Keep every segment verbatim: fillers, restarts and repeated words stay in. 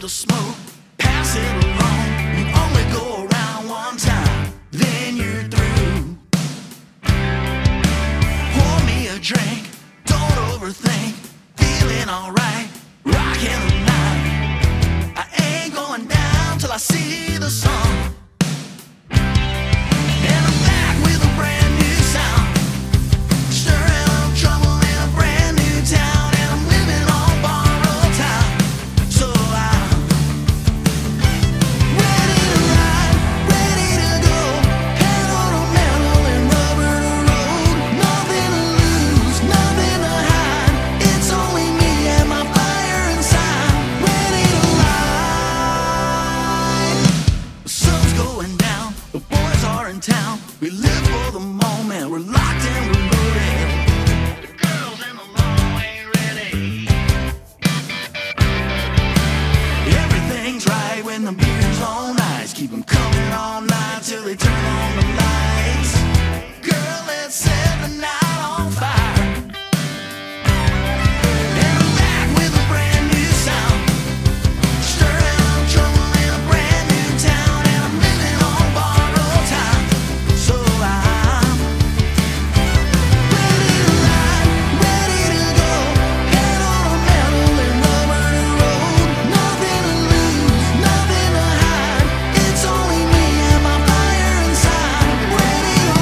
to smoke, pass it along. You only go around one time, then you're through. Pour me a drink, don't overthink, feeling alright, rocking the night. I ain't going down till I see the sun. And I'm back with a brand new sound, stirring up trouble in a brand new town. And I'm living on borrowed time, so I'm ready to ride, ready to go. Pedal to metal and rubber to road. Nothing to lose, nothing to hide. It's only me and my fire inside, ready to ride. The sun's going down, the boys are in town. We live for the moment, we're locked and we're loaded. The girls in the law ain't ready. Everything's right when the beer's on ice. Keep 'em coming all night till they turn on the lights. Girl, let's set the night on fire. And I'm back with a brand new sound, stirring up trouble in a brand new town. And I'm living on borrowed time, so I'm ready to ride, ready to go. Pedal to metal and rubber to road. Nothing to lose, nothing to hide. It's only me and my fire inside, ready to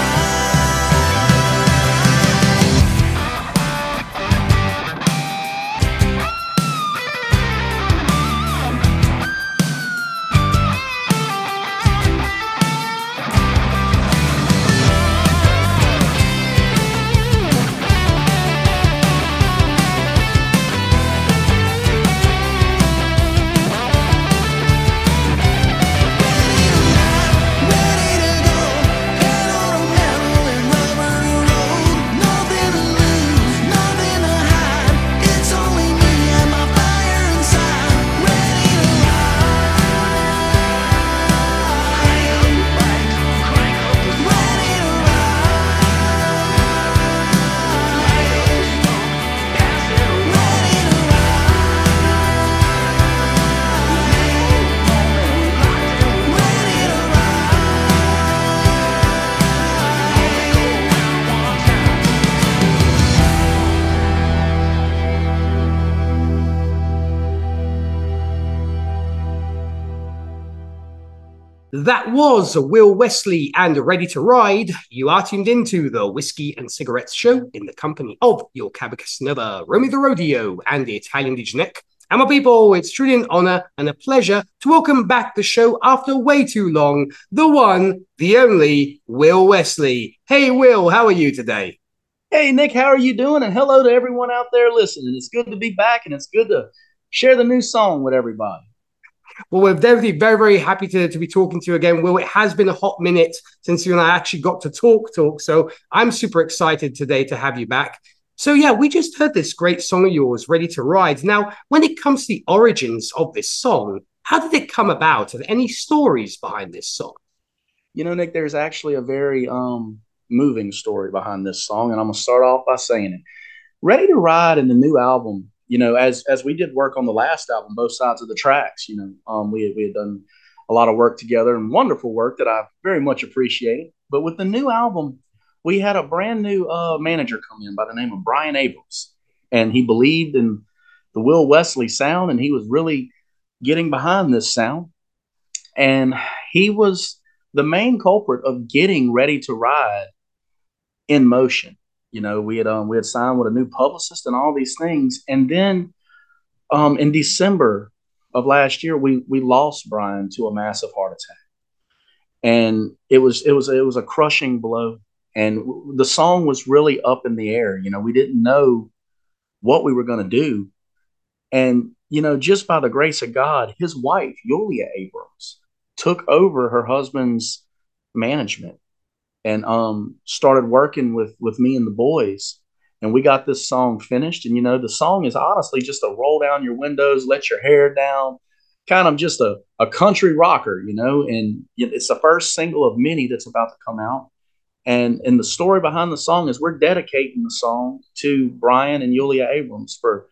That was Will Wesley and Ready to Ride. You are tuned into the Whiskey and Cigarettes Show in the company of your Cava Casanova, Romy the Rodeo, and the Italian Dijanek. And my people, it's truly an honor and a pleasure to welcome back the show after way too long, the one, the only, Will Wesley. Hey, Will, how are you today? Hey, Nick, how are you doing? And hello to everyone out there listening. It's good to be back, and it's good to share the new song with everybody. Well, we're definitely very, very happy to, to be talking to you again. Will, it has been a hot minute since you and I actually got to talk, talk. So I'm super excited today to have you back. So yeah, we just heard this great song of yours, Ready to Ride. Now, when it comes to the origins of this song, how did it come about? Are there any stories behind this song? You know, Nick, there's actually a very um, moving story behind this song, and I'm going to start off by saying it. Ready to Ride in the new album, you know, as as we did work on the last album, both sides of the tracks, you know, um, we, had, we had done a lot of work together and wonderful work that I very much appreciated. But with the new album, we had a brand new uh, manager come in by the name of Brian Abrams, and he believed in the Will Wesley sound, and he was really getting behind this sound. And he was the main culprit of getting Ready to Ride in motion. You know, we had um, we had signed with a new publicist and all these things, and then um, in December of last year, we we lost Brian to a massive heart attack, and it was it was it was a crushing blow. And the song was really up in the air. You know, we didn't know what we were going to do, and you know, just by the grace of God, his wife Yulia Abrams took over her husband's management and um, started working with with me and the boys, and we got this song finished. And you know, the song is honestly just a roll down your windows, let your hair down, kind of just a, a country rocker, you know. And it's the first single of many that's about to come out. And and the story behind the song is we're dedicating the song to Brian and Yulia Abrams for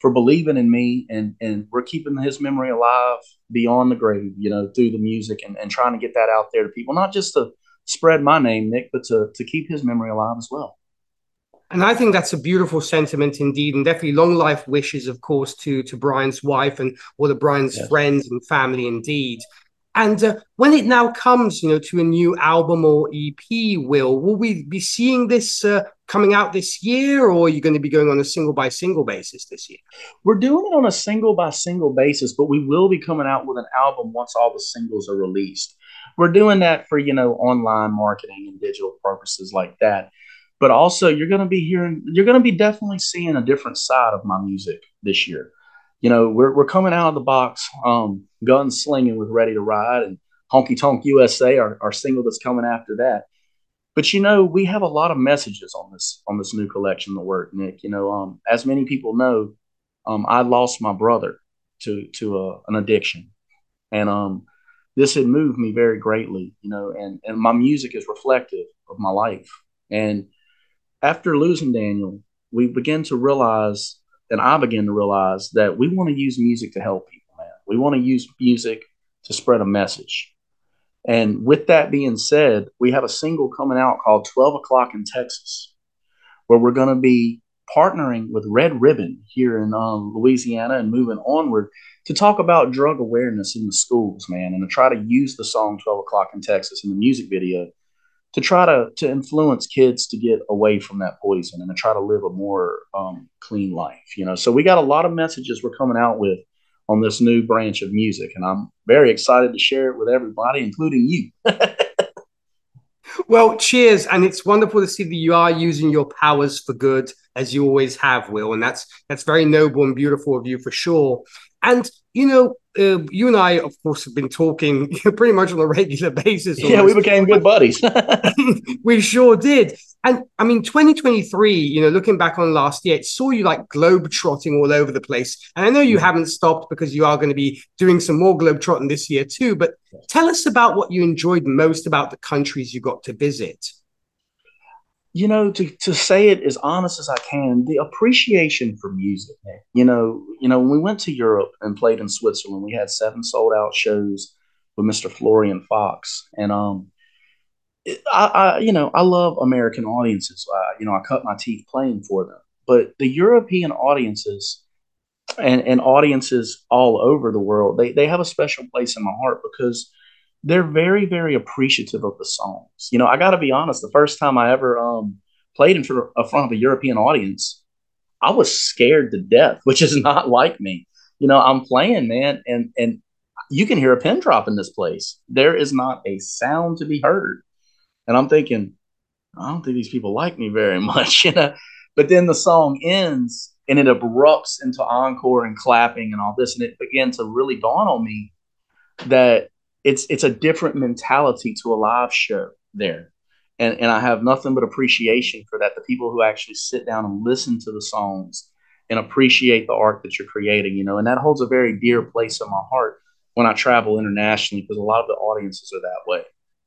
for believing in me, and and we're keeping his memory alive beyond the grave, you know, through the music, and, and trying to get that out there to people, not just to spread my name, Nick, but to to keep his memory alive as well. And I think that's a beautiful sentiment indeed, and definitely long life wishes, of course, to to Brian's wife and all of Brian's Yes. friends and family indeed. And uh, when it now comes, you know, to a new album or E P, Will, will we be seeing this uh, coming out this year, or are you going to be going on a single by single basis this year? We're doing it on a single by single basis, but we will be coming out with an album once all the singles are released. We're doing that for, you know, online marketing and digital purposes like that. But also, you're going to be hearing, you're going to be definitely seeing a different side of my music this year. You know, we're we're coming out of the box, um, gunslinging with Ready to Ride, and Honky Tonk U S A, our, our single that's coming after that. But you know, we have a lot of messages on this on this new collection of work, Nick. You know, um, as many people know, um, I lost my brother to to a, an addiction, and um, this had moved me very greatly. You know, and and my music is reflective of my life. And after losing Daniel, we began to realize, and I began to realize, that we want to use music to help people, man. We want to use music to spread a message. And with that being said, we have a single coming out called twelve o'clock in Texas, where we're going to be partnering with Red Ribbon here in um, Louisiana and moving onward to talk about drug awareness in the schools, man, and to try to use the song twelve o'clock in Texas in the music video to try to, to influence kids to get away from that poison and to try to live a more um, clean life, you know. So we got a lot of messages we're coming out with on this new branch of music, and I'm very excited to share it with everybody, including you. Well, cheers. And it's wonderful to see that you are using your powers for good, as you always have, Will. And that's that's very noble and beautiful of you for sure. And, you know, uh, you and I, of course, have been talking pretty much on a regular basis. Yeah, we became good buddies. We sure did. And I mean, twenty twenty-three, you know, looking back on last year, it saw you like globe trotting all over the place. And I know you haven't stopped, because you are going to be doing some more globe trotting this year too. But tell us about what you enjoyed most about the countries you got to visit. You know, to, to say it as honest as I can, the appreciation for music, man. You know, you know, when we went to Europe and played in Switzerland, we had seven sold out shows with Mister Florian Fox. And, um, it, I, I, you know, I love American audiences. Uh, you know, I cut my teeth playing for them. But the European audiences and, and audiences all over the world, they, they have a special place in my heart, because they're very, very appreciative of the songs. You know, I got to be honest, the first time I ever um, played in front of a European audience, I was scared to death, which is not like me. You know, I'm playing, man, and and you can hear a pin drop in this place. There is not a sound to be heard. And I'm thinking, I don't think these people like me very much, you know. But then the song ends and it erupts into encore and clapping and all this. And it began to really dawn on me that it's it's a different mentality to a live show there. And and I have nothing but appreciation for that. The people who actually sit down and listen to the songs and appreciate the art that you're creating, you know, and that holds a very dear place in my heart when I travel internationally, because a lot of the audiences are that way.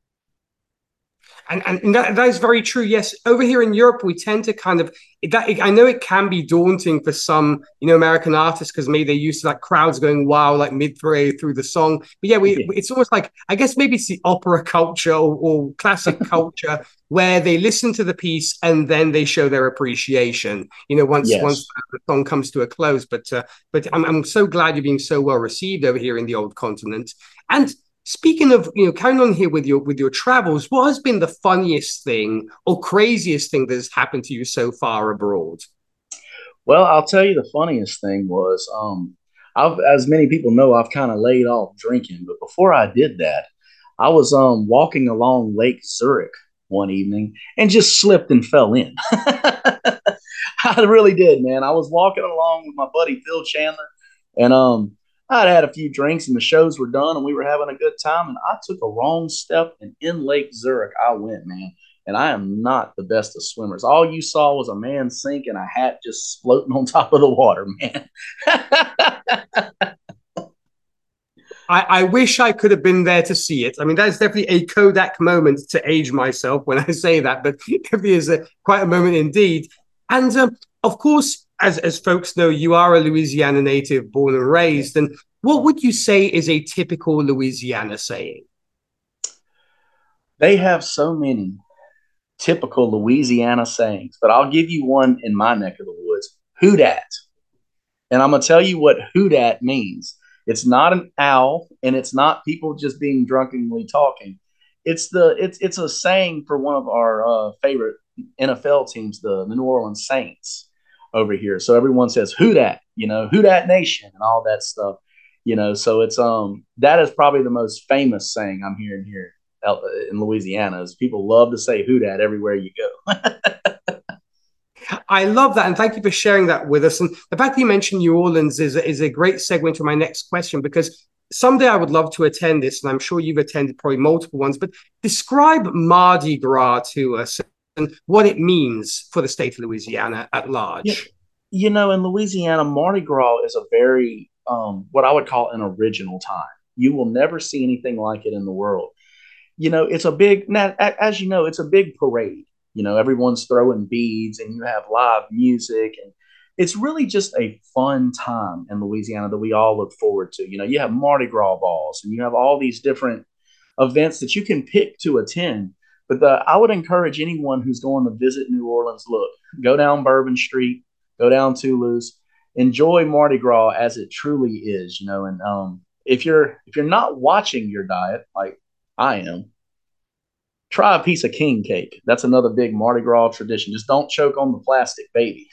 And, and that, that is very true. Yes, over here in Europe, we tend to kind of that. I know it can be daunting for some, you know, American artists, because maybe they're used to like crowds going wild like midway through the song. But yeah, we, it's almost like, I guess maybe it's the opera culture or, or classic culture where they listen to the piece and then they show their appreciation. You know, once Yes. once the song comes to a close. But uh, but I'm I'm so glad you're being so well received over here in the old continent. And speaking of, you know, carrying on here with your with your travels, what has been the funniest thing or craziest thing that has happened to you so far abroad? Well, I'll tell you, the funniest thing was, um, I've, as many people know, I've kind of laid off drinking. But before I did that, I was um, walking along Lake Zurich one evening and just slipped and fell in. I really did, man. I was walking along with my buddy Phil Chandler, and um, I'd had a few drinks and the shows were done and we were having a good time. And I took a wrong step, and in Lake Zurich, I went, man. And I am not the best of swimmers. All you saw was a man sink and a hat just floating on top of the water, man. I, I wish I could have been there to see it. I mean, that's definitely a Kodak moment, to age myself when I say that, but it definitely is a, quite a moment indeed. And um, of course, as as folks know, you are a Louisiana native, born and raised. And what would you say is a typical Louisiana saying? They have so many typical Louisiana sayings, but I'll give you one in my neck of the woods. Who dat? And I'm gonna tell you what who dat means. It's not an owl, and it's not people just being drunkenly talking. It's the it's it's a saying for one of our uh, favorite N F L teams, the, the New Orleans Saints over here. So everyone says who dat, you know, who dat nation and all that stuff, you know. So it's um that is probably the most famous saying I'm hearing here out in Louisiana. Is people love to say who dat everywhere you go. I love that, and thank you for sharing that with us. And the fact that you mentioned New Orleans is, is a great segue into my next question, because someday I would love to attend this, and I'm sure you've attended probably multiple ones, but describe Mardi Gras to us and what it means for the state of Louisiana at large. Yeah. You know, in Louisiana, Mardi Gras is a very, um, what I would call an original time. You will never see anything like it in the world. You know, it's a big, as you know, it's a big parade. You know, everyone's throwing beads and you have live music. And it's really just a fun time in Louisiana that we all look forward to. You know, you have Mardi Gras balls and you have all these different events that you can pick to attend. But the, I would encourage anyone who's going to visit New Orleans, look, go down Bourbon Street, go down Toulouse, enjoy Mardi Gras as it truly is, you know. And um, if you're if you're not watching your diet like I am, try a piece of king cake. That's another big Mardi Gras tradition. Just don't choke on the plastic, baby.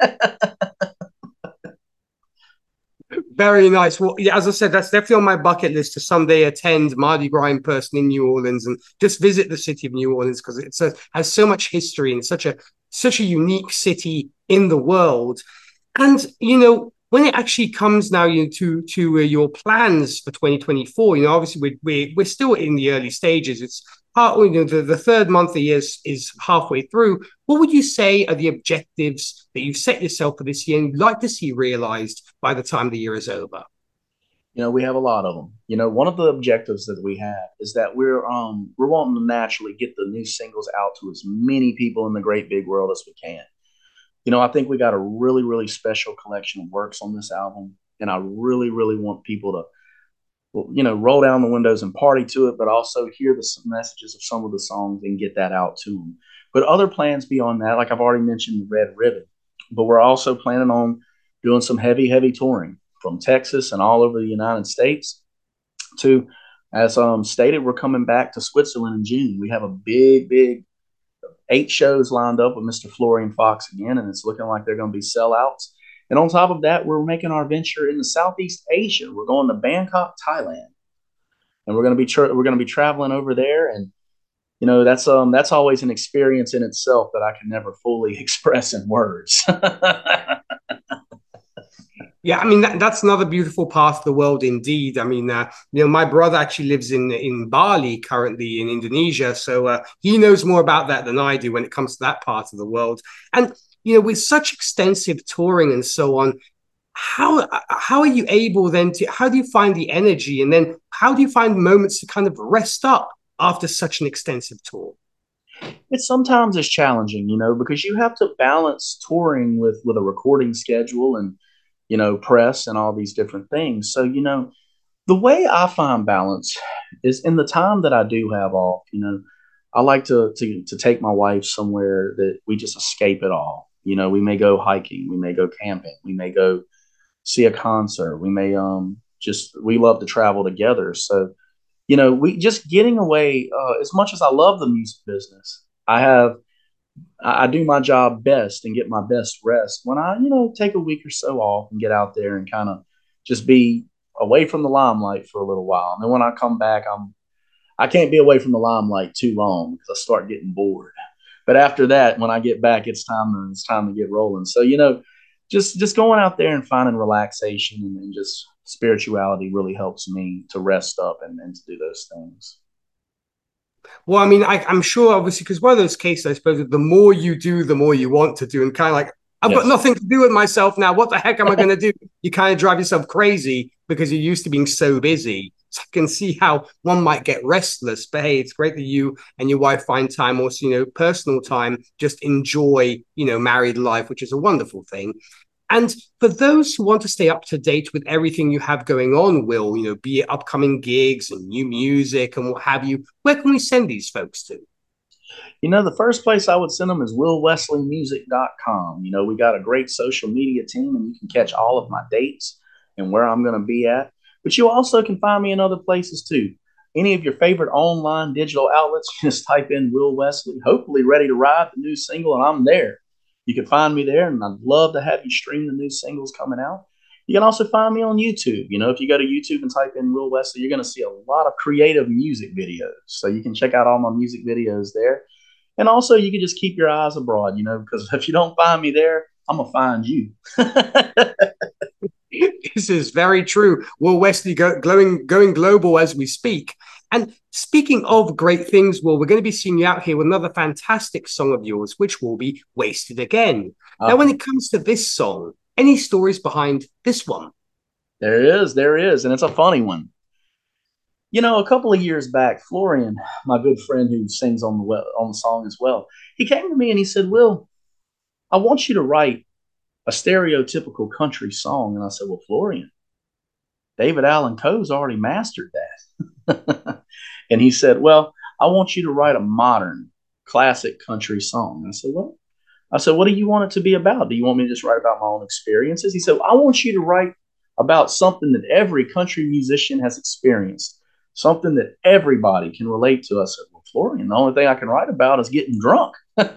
Very nice. Well, yeah, as I said, that's definitely on my bucket list to someday attend Mardi Gras in person in New Orleans and just visit the city of New Orleans, because it has so much history and such a such a unique city in the world. And you know, when it actually comes now, you know, to to uh, your plans for twenty twenty-four, you know, obviously we're we're, we're still in the early stages. It's part, you know, the, the third month of the year is, is halfway through. What would you say are the objectives that you've set yourself for this year and you'd like to see realized by the time the year is over? You know, we have a lot of them. You know, one of the objectives that we have is that we're um we're wanting to naturally get the new singles out to as many people in the great big world as we can. You know, I think we got a really, really special collection of works on this album. And I really, really want people to, well, you know, roll down the windows and party to it, but also hear the messages of some of the songs and get that out to them. But other plans beyond that, like I've already mentioned, the Red Ribbon, but we're also planning on doing some heavy, heavy touring from Texas and all over the United States to, as um, stated, we're coming back to Switzerland in June. We have a big, big eight shows lined up with Mister Florian Fox again, and it's looking like they're going to be sellouts. And on top of that, we're making our venture into Southeast Asia. We're going to Bangkok, Thailand, and we're going to be tra- we're going to be traveling over there. And you know, that's um that's always an experience in itself that I can never fully express in words. Yeah, I mean, that, that's another beautiful part of the world indeed. I mean, uh, you know, my brother actually lives in in Bali currently in Indonesia, so uh, he knows more about that than I do when it comes to that part of the world. And you know, with such extensive touring and so on, how how are you able then to, how do you find the energy, and then how do you find moments to kind of rest up after such an extensive tour? It sometimes is challenging, you know, because you have to balance touring with with a recording schedule and, you know, press and all these different things. So, you know, the way I find balance is in the time that I do have off. You know, I like to to to take my wife somewhere that we just escape it all. You know, we may go hiking, we may go camping, we may go see a concert, we may um just we love to travel together. So, you know, we just getting away. Uh, as much as I love the music business, I have I, I do my job best and get my best rest when I, you know, take a week or so off and get out there and kind of just be away from the limelight for a little while. And then when I come back, I'm I can't be away from the limelight too long because I start getting bored. But after that, when I get back, it's time to it's time to get rolling. So, you know, just just going out there and finding relaxation and, and just spirituality really helps me to rest up and, and to do those things. Well, I mean, I, I'm sure, obviously, because one of those cases, I suppose, the more you do, the more you want to do, and kind of like I've Yes. got nothing to do with myself now. What the heck am I going to do? You kind of drive yourself crazy because you're used to being so busy. So I can see how one might get restless, but hey, it's great that you and your wife find time, also, you know, personal time, just enjoy, you know, married life, which is a wonderful thing. And for those who want to stay up to date with everything you have going on, Will, you know, be it upcoming gigs and new music and what have you, where can we send these folks to? You know, the first place I would send them is will wesley music dot com. You know, we got a great social media team, and you can catch all of my dates and where I'm going to be at. But you also can find me in other places too. Any of your favorite online digital outlets, just type in Will Wesley, hopefully Ready to Ride, the new single, and I'm there. You can find me there, and I'd love to have you stream the new singles coming out. You can also find me on YouTube. You know, if you go to YouTube and type in Will Wesley, you're going to see a lot of creative music videos. So you can check out all my music videos there. And also, you can just keep your eyes abroad, you know, because if you don't find me there, I'm going to find you. This is very true. Will Wesley go, glowing, going global as we speak. And speaking of great things, Will, we're going to be seeing you out here with another fantastic song of yours, which will be Wasted Again. Uh, now, when it comes to this song, any stories behind this one? There is, there is. And it's a funny one. You know, a couple of years back, Florian, my good friend who sings on the on the song as well, he came to me and he said, Will, I want you to write a stereotypical country song. And I said, well, Florian, David Allan Coe's already mastered that. And he said, well, I want you to write a modern classic country song. And I said, well, I said, what do you want it to be about? Do you want me to just write about my own experiences? He said, I want you to write about something that every country musician has experienced. Something that everybody can relate to. I said, well, Florian, the only thing I can write about is getting drunk.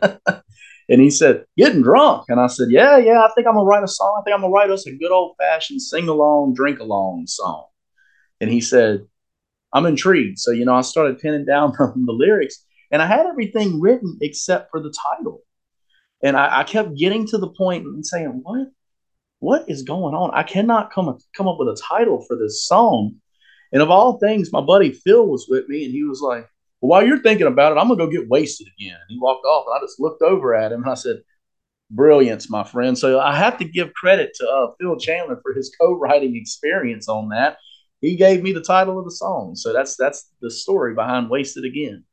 And he said, getting drunk. And I said, yeah, yeah, I think I'm going to write a song. I think I'm going to write us a good old fashioned sing along, drink along song. And he said, I'm intrigued. So, you know, I started pinning down the lyrics, and I had everything written except for the title. And I, I kept getting to the point and saying, what, what is going on? I cannot come, come up with a title for this song. And of all things, my buddy Phil was with me, and he was like, well, while you're thinking about it, I'm going to go get wasted again. And he walked off, and I just looked over at him, and I said, brilliance, my friend. So I have to give credit to uh, Phil Chandler for his co-writing experience on that. He gave me the title of the song. So that's that's the story behind Wasted Again.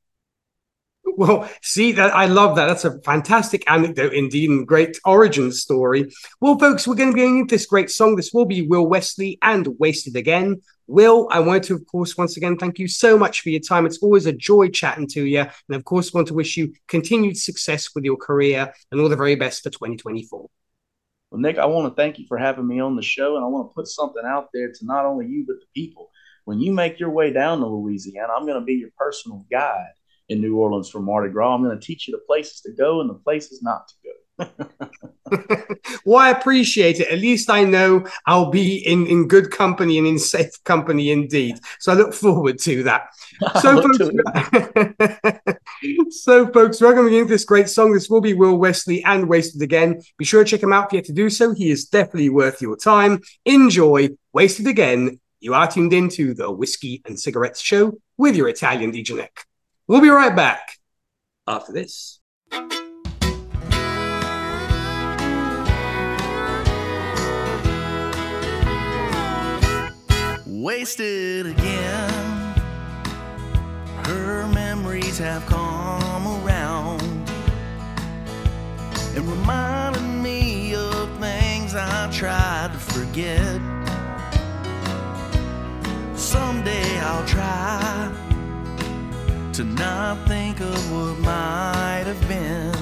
Well, see, that I love that. That's a fantastic anecdote indeed, and great origin story. Well, folks, we're going to be going into this great song. This will be Will Wesley and Wasted Again. Will, I want to, of course, once again, thank you so much for your time. It's always a joy chatting to you. And of course, want to wish you continued success with your career and all the very best for twenty twenty-four. Well, Nick, I want to thank you for having me on the show. And I want to put something out there to not only you, but the people. When you make your way down to Louisiana, I'm going to be your personal guide in New Orleans for Mardi Gras. I'm going to teach you the places to go and the places not to go. Well, I appreciate it. At least I know I'll be in, in good company and in safe company indeed. So I look forward to that. So, folks, so, folks, we're going to begin this great song. This will be Will Wesley and Wasted Again. Be sure to check him out if you have to do so. He is definitely worth your time. Enjoy Wasted Again. You are tuned into the Whiskey and Cigarettes Show with your Italian D J Nick. We'll be right back after this. Wasted again. Her memories have come around and reminded me of things I tried to forget. Someday I'll try to not think of what might have been,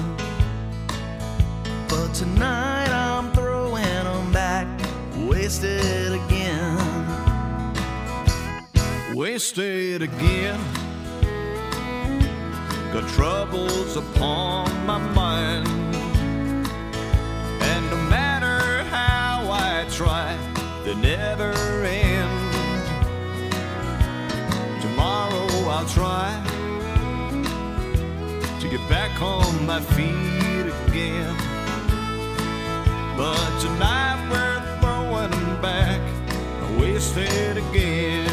but tonight I'm throwing them back, wasted again. Wasted again. Got troubles upon my mind, and no matter how I try, they never end. Tomorrow I'll try to get back on my feet again, but tonight we're throwing them back, wasted again.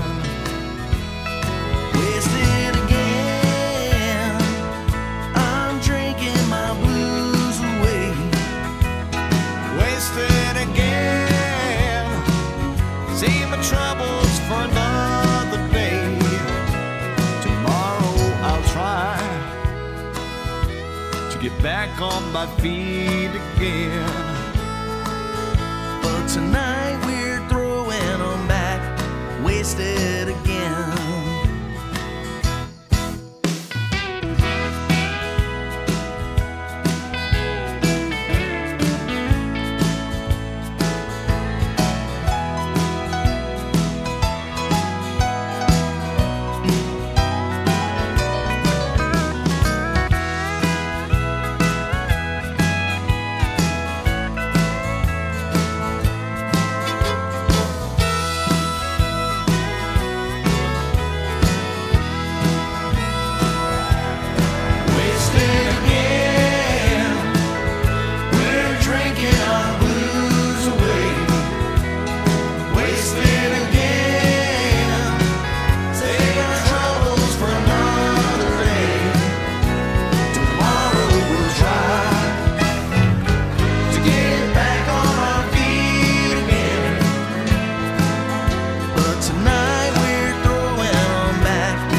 Wasted again. I'm drinking my blues away, back on my feet again. But tonight we're throwing them back, wasted again.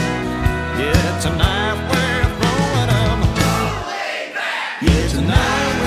Tonight